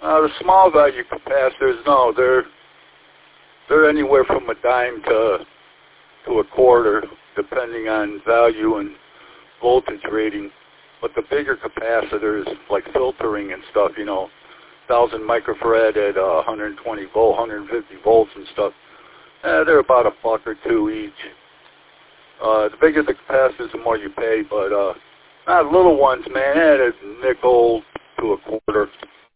The small value capacitors, no, they're anywhere from a dime to a quarter, depending on value and voltage rating. But the bigger capacitors, like filtering and stuff, 1,000 microfarad at 120 volt, 150 volts and stuff, they're about $1 or $2 each. The bigger the capacitors, the more you pay, but not little ones, man, at a nickel to a quarter.